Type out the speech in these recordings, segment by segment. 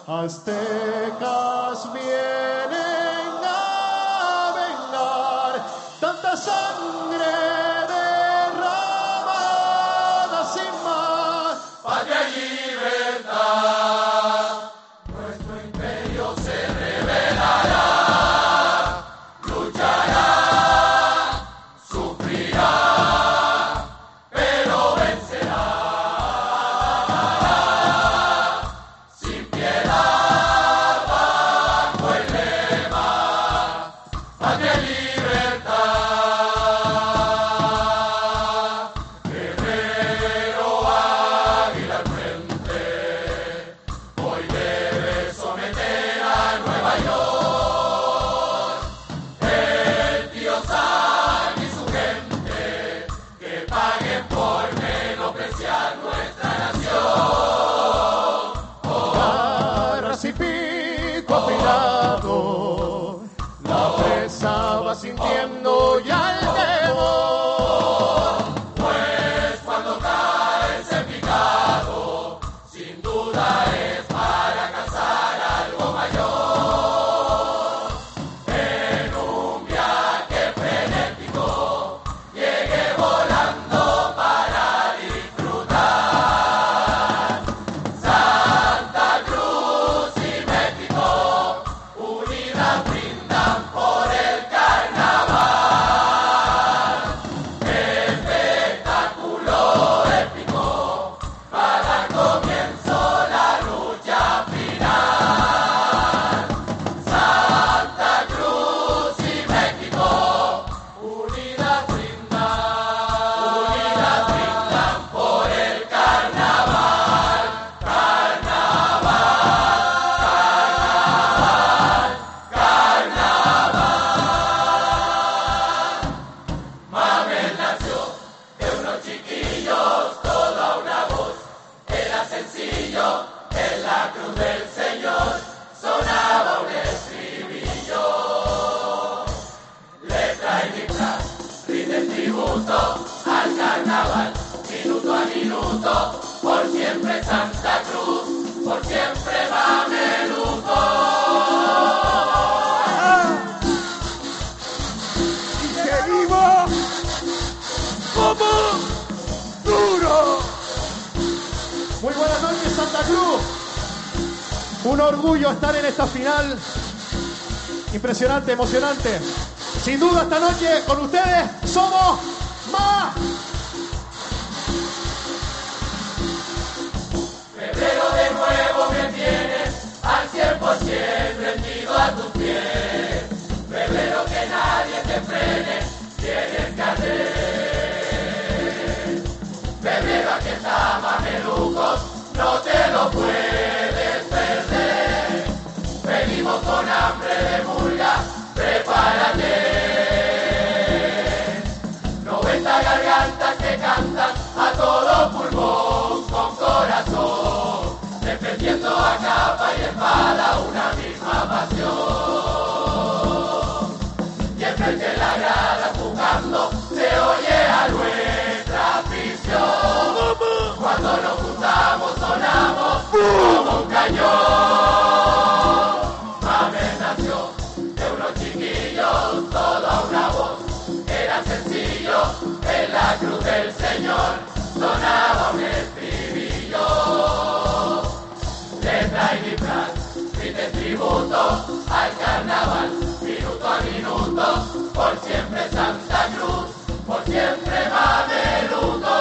aztecas vienen a vengar tanta sangre derramada sin más. Patria y libertad, nuestro imperio se rebelará, luchará, sufrirá, pero vencerá. Sin piedad bajo el lema, patria y libertad. Guerrero águila al frente, hoy debe someter a Nueva York. El tío Sam y su gente, que paguen por menospreciar nuestra nación. Garras y pico afilado, la presa va sintiendo ya el temor. Pues cuando cae ese picado, sin duda es para cazar algo mayor. En un viaje frenético, llegue volando para disfrutar. Santa Cruz y México, unidas brindan por el carnaval. Espectáculo épico, para comienzo la lucha final. Santa Cruz y México, unidas brindan por el carnaval. Mabel nació de unos chiquillos, toda una voz, era sencillo, en la cruz del Señor sonaba un estribillo. Letra y disfraz, rinden tributo al carnaval, minuto a minuto, por siempre Santa Cruz, por siempre Mameluco. ¡Seguimos como duro! Muy buenas noches, Santa Cruz. Un orgullo estar en esta final. Impresionante, emocionante. Sin duda, esta noche con ustedes somos más. Febrero de nuevo me tienes al 100% rendido a tus pies. Febrero que nadie te frene, tienes que arder. Febrero aquí está Mamelucos, no te lo puedes perder. Venimos con hambre de murga, prepárate. 90 gargantas que cantan a todo pulmón con corazón, defendiendo a capa y espada una misma pasión. Y enfrente de la grada jugando se oye a nuestra afición. Cuando nos juntamos sonamos como un cañón. Mame nació de unos chiquillos, toda una voz, era sencillo, en la cruz del Señor sonaba un estribillo. Letra y disfraz, rinde tributo al carnaval, minuto a minuto, por siempre Santa Cruz, por siempre Mameluco.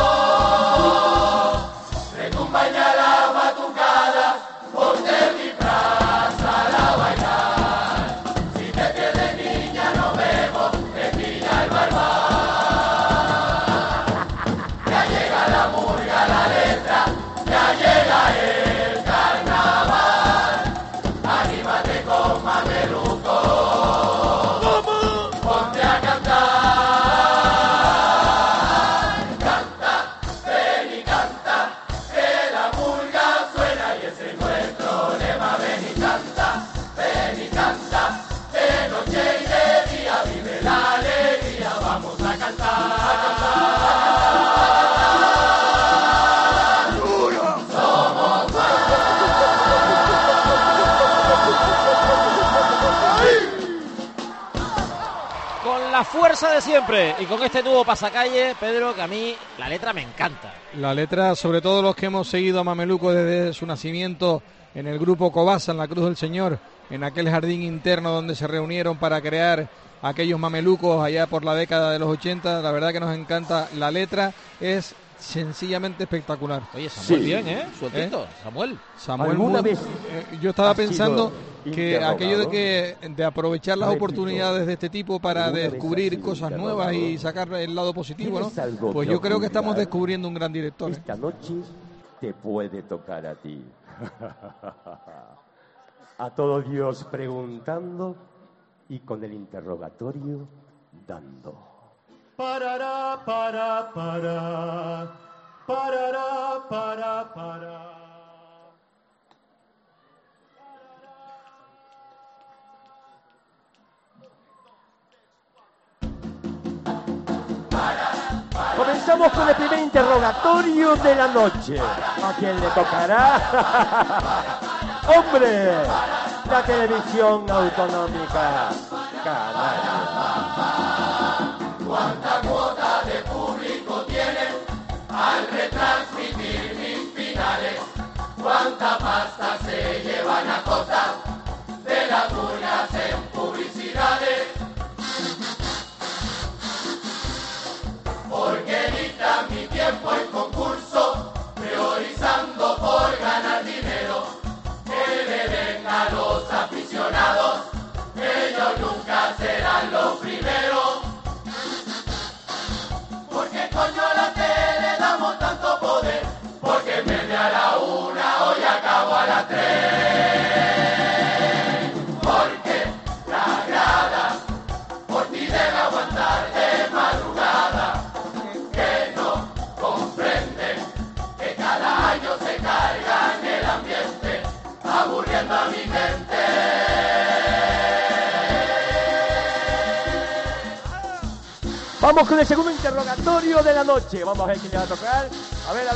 Retumba ya la batucada, ponte el disfraz para bailar. Si te pierdes niña no vemos, te pilla el barbar. Ya llega la murga, la letra, ya llega el carnaval. Anímate con Mameluco, ponte a cantar. la fuerza de siempre. Y con este nuevo pasacalle, Pedro, que a mí la letra me encanta. La letra, sobre todo los que hemos seguido a Mameluco desde su nacimiento en el grupo Cobasa, en la Cruz del Señor, en aquel jardín interno donde se reunieron para crear aquellos mamelucos allá por la década de los 80, la verdad que nos encanta. La letra es sencillamente espectacular. Oye, Samuel, Sí. bien, Sueltito, Samuel. ¿Alguna vez yo estaba has pensando sido que interrogado? aquello de aprovechar las Repito, oportunidades de este tipo para ¿alguna vez descubrir has sido cosas nuevas y interrogado? sacar el lado positivo, ¿no? ¿Tienes algo Pues que yo creo que estamos ocultar? descubriendo un gran director. Esta noche te puede tocar a ti. A todo Dios preguntando y con el interrogatorio dando. Parará, para, parará, para. Comenzamos con el primer interrogatorio de la noche. ¿A quién le tocará? ¡Hombre! La televisión autonómica canaria. ¿Cuánta cuota de público tienen al retransmitir mis finales? ¿Cuánta pasta se llevan a costa de las cuñas en publicidades? Porque dictan mi tiempo en concurso, priorizando por ganar dinero, que le den a los aficionados, ellos nunca serán los primeros. Porque coño a la tele damos tanto poder, porque en vez de a la 1 hoy acabo a las 3. Porque la grada por ti debe aguantar de madrugada, que no comprenden que cada año se cargan el ambiente, aburriendo a mi gente. Vamos con el segundo interrogatorio de la noche. Vamos a ver quién le va a tocar. A ver.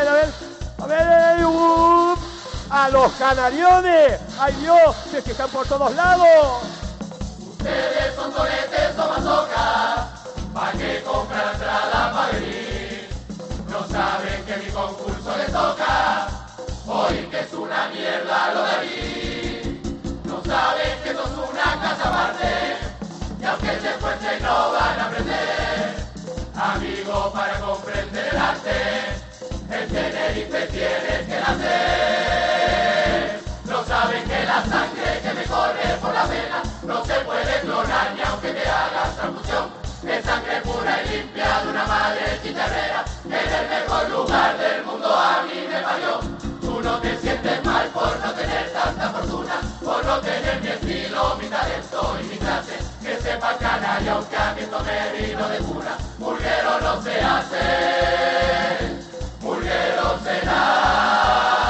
¡A los canariones! ¡Ay Dios! ¡Es que están por todos lados! Ustedes son toretes o mazocas, ¿pa' qué comprar entrada pa' venir? No saben que mi concurso les toca, hoy que es una mierda lo de aquí. No saben que esto es una casa aparte, y aunque se esfuercen no van a aprender. Amigo, para comprender el arte, el Tenerife tiene que nacer. No saben que la sangre que me corre por la vena no se puede clonar ni aunque te hagas transfusión. Es sangre pura y limpia de una madre chicharrera, en el mejor lugar del mundo a mí me parió. Tú no te sientes mal por no tener tanta fortuna, por no tener mi estilo, mi talento y mi clase. Que sepa canario, aunque a mí esto me vino de cuna. Murguero no se hace, murguero se nace.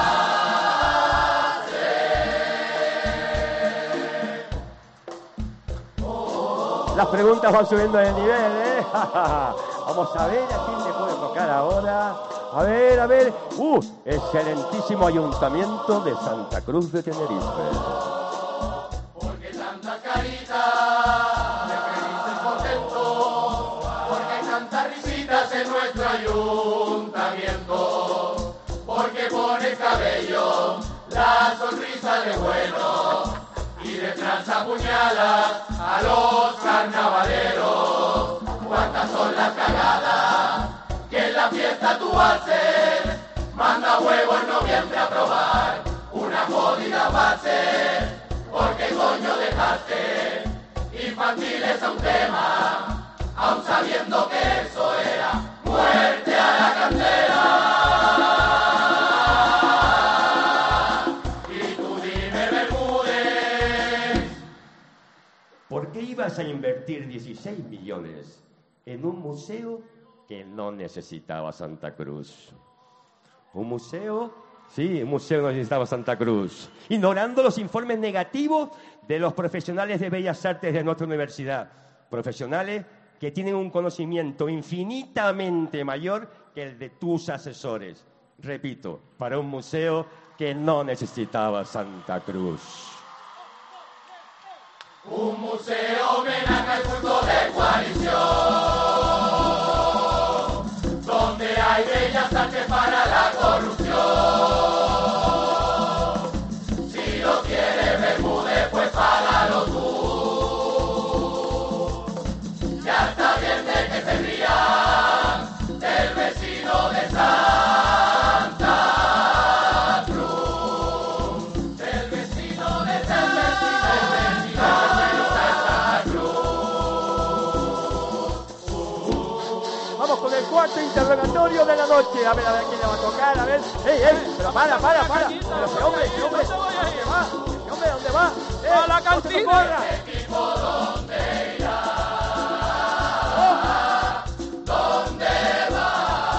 Las preguntas van subiendo de nivel, ¿eh? Vamos a ver a quién le puede tocar ahora. A ver. Excelentísimo Ayuntamiento de Santa Cruz de Tenerife. Porque tanta carita de felices contentos, porque hay tantas risitas en nuestro ayuntamiento, porque pone cabello la sonrisa de bueno y detrás apuñala a los carnavaleros. ¿Cuántas son las cagadas que en la fiesta tú haces? Manda huevo en noviembre a probar una jodida base. Porque coño dejaste infantiles a un tema, aun sabiendo que eso era muerte a la cantera. Y tú dime, Bermúdez, ¿Por qué ibas a invertir 16 millones en un museo que no necesitaba Santa Cruz? ¿Un museo? Sí, un museo no necesitaba Santa Cruz. Ignorando los informes negativos de los profesionales de Bellas Artes de nuestra universidad. Profesionales que tienen un conocimiento infinitamente mayor que el de tus asesores. Repito, para un museo que no necesitaba Santa Cruz. un museo homenaje al culto de coalición, donde hay bellas artes para la corrupción. Si lo quieres Bermúdez, pues págalo tú. Ya está bien de que se rían del vecino de Santa Cruz, del vecino de Santa Cruz. Vamos con el cuarto interrogatorio de la noche. A ver quién le va a tocar, a ver. Pero para. Pero ese hombre, ¿dónde va? ¿Ese hombre dónde va? A la cantina. ¿Dónde irá? ¿Dónde va?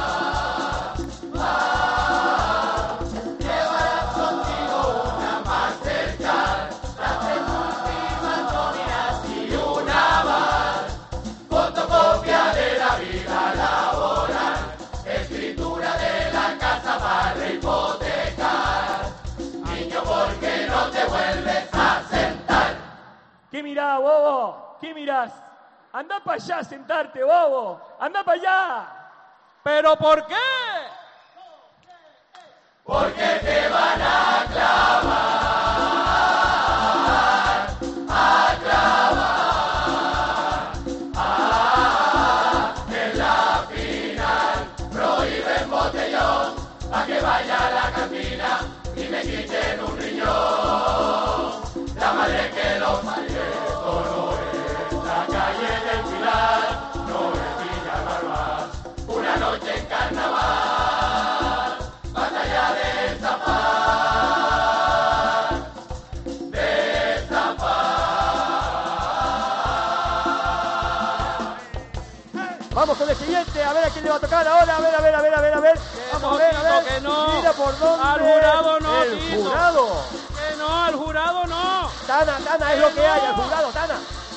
Llevarás contigo una Mastercard, las 3 últimas nóminas y una más. Fotocopia de la vida laboral, escritura de la casa para hipotecar. Niño, ¿por qué no te vuelves a sentar? ¿Qué mirás, bobo? ¿Qué mirás? Anda para allá a sentarte, bobo. Anda para allá. ¿Pero por qué? Porque te van a clavar, en la final. Prohíben botellón, pa' que vaya a la cantina y me quiten un riñón. La madre que los parió, esto no es la calle del Pilar, no es Villa Barbás, una noche en carnaval, batalla de destapar, Vamos con el siguiente, a ver a quién le va a tocar ahora. A ver. Vamos a ver. Que no. Mira por dónde. Al jurado no, El Tito. jurado. Que no, al jurado no. Tana, es lo que hay, el jurado, Tana.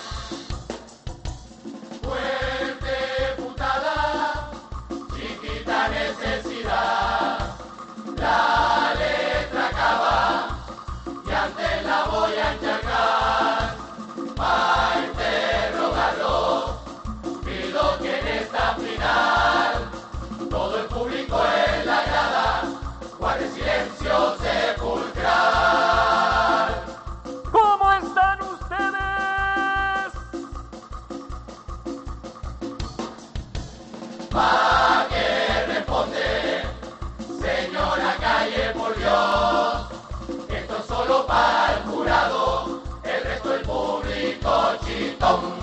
fuerte putada, chiquita necesidad, la letra acaba y antes la voy a encharcar, para interrogarlo, pido que en esta final, todo el público en la grada, guarde silencio sepulcral. ¿Cómo están ustedes? ¿Pa' qué responde, señora Calle, por Dios? Esto es solo para el jurado, el resto del público chitón.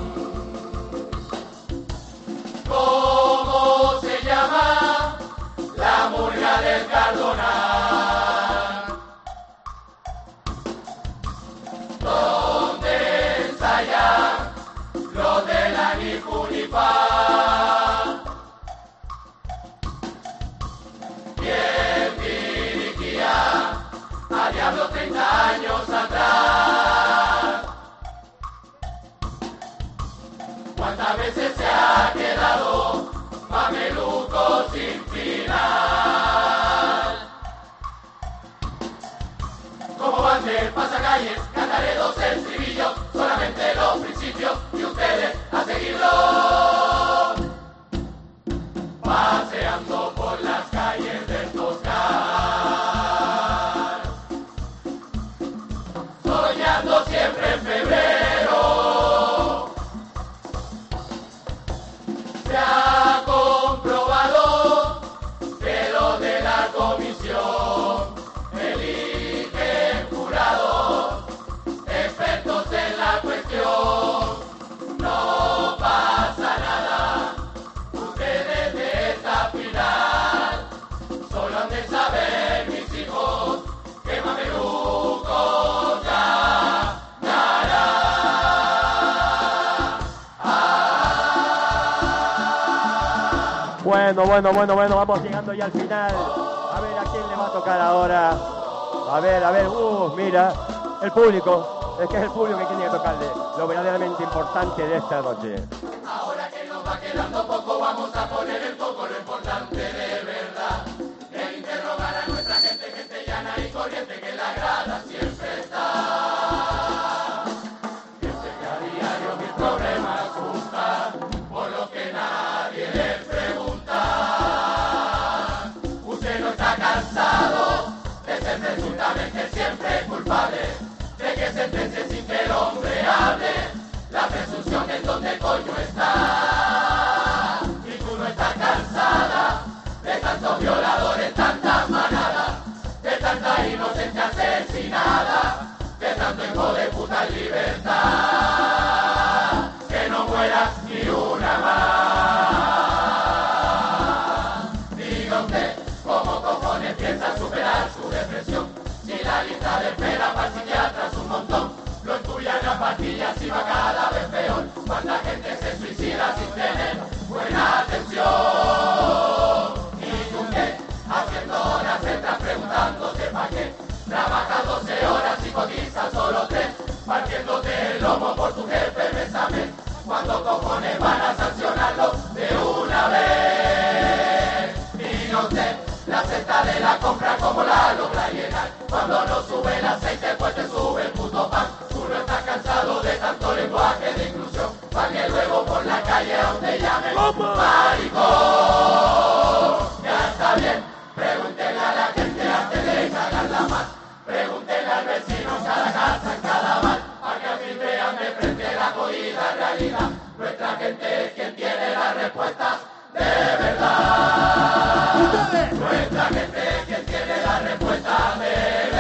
¿Cómo se llama la murga del Cardonal? ¿Dónde ensayan los de la Nifunipá? ¿Quién dirigía a Diablo 30 años atrás? ¿Cuántas veces se ha quedado Mameluco sin final? Como van del pasacalles, cantaré 2 estribillos, solamente los principios, y ustedes a seguirlo. Paseando por las calles del Toscar, soñando siempre en febrero, se ha comprobado que los de la comisión eligen jurados, expertos en la cuestión. No pasa nada, ustedes de esta final solo han de saber, mis hijos, que Mameluco ganará. Bueno, vamos llegando ya al final. A ver a quién le va a tocar ahora. A ver, mira, el público. Es que es el público que tiene que tocarle lo verdaderamente importante de esta noche. Ahora que nos va quedando poco, vamos a poner el foco, lo importante de verdad. El interrogar a nuestra gente, gente llana y corriente, que en la grada siempre está. Gente que a diario mis problemas busca, sin nada, de tanto hijo de puta en libertad, que no muera ni una más. Diga usted, ¿cómo cojones piensa superar su depresión? Si la lista de espera para el psiquiatra es un montón, lo estudian las pastillas y va cada vez peor. Cuánta gente se suicida sin tener buena atención. Y tú qué, haciendo horas extras preguntándote pa' qué. Trabajas 12 horas y cotizas solo 3, partiéndote el lomo por tu jefe mes a mes. ¿Cuándo cojones van a sancionarlo de una vez? Diga usted, la cesta de la compra como la logra llenar. Cuando no sube el aceite pues te sube el puto pan. Tú no estás cansado de tanto lenguaje de inclusión, pa' que luego por la calle a donde llamen maricón. Ya está bien, pregúntenle a la gente antes de cagarla más. Pregúntenle al vecino en cada casa, en cada bar, pa' que así vean de frente la jodida realidad. Nuestra gente es quien tiene las respuestas de verdad. Nuestra gente es quien tiene las respuestas de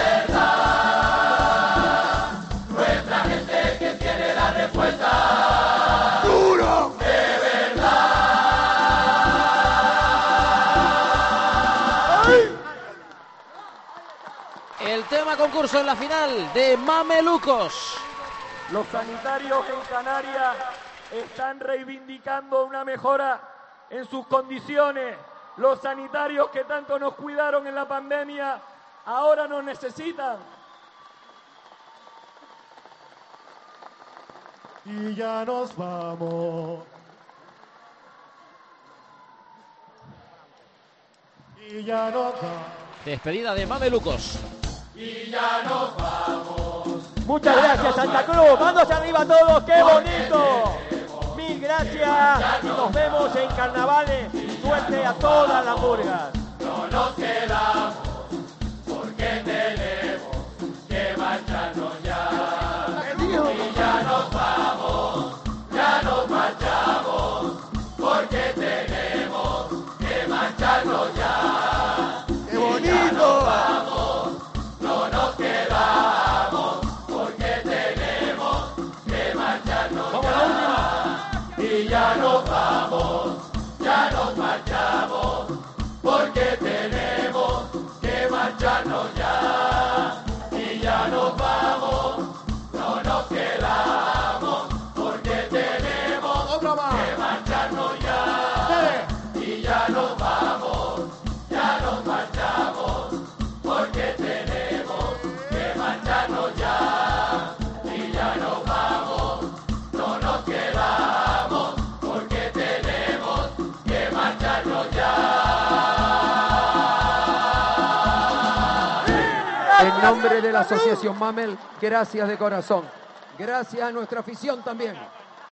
verdad. Nuestra gente es quien tiene la respuesta duro de verdad. El tema concurso en la final de Mamelucos. Los sanitarios en Canarias están reivindicando una mejora en sus condiciones. Los sanitarios que tanto nos cuidaron en la pandemia ahora nos necesitan. Y ya nos vamos. Y ya nos vamos. Despedida de Mamelucos. Y ya nos vamos. Muchas gracias, Santa Cruz. Manos arriba a todos, qué bonito. Mil gracias y nos vemos en carnavales. Suerte a todas las murgas. No nos quedamos porque tenemos que marcharnos ya. Y ya nos vamos, ya nos marchamos porque tenemos que marcharnos ya. ¡Qué bonito! No nos quedamos porque tenemos que marcharnos ya. Y ya nos vamos, ya nos marchamos porque tenemos que marcharnos ya. Y ya nos vamos, no nos quedamos porque tenemos ¡Otra más! que marcharnos ya. Y ya nos vamos, ya nos marchamos porque tenemos que marcharnos ya. Y ya nos vamos, no nos quedamos porque tenemos que marcharnos ya. En nombre de la Asociación Mamel, gracias de corazón. Gracias a nuestra afición también.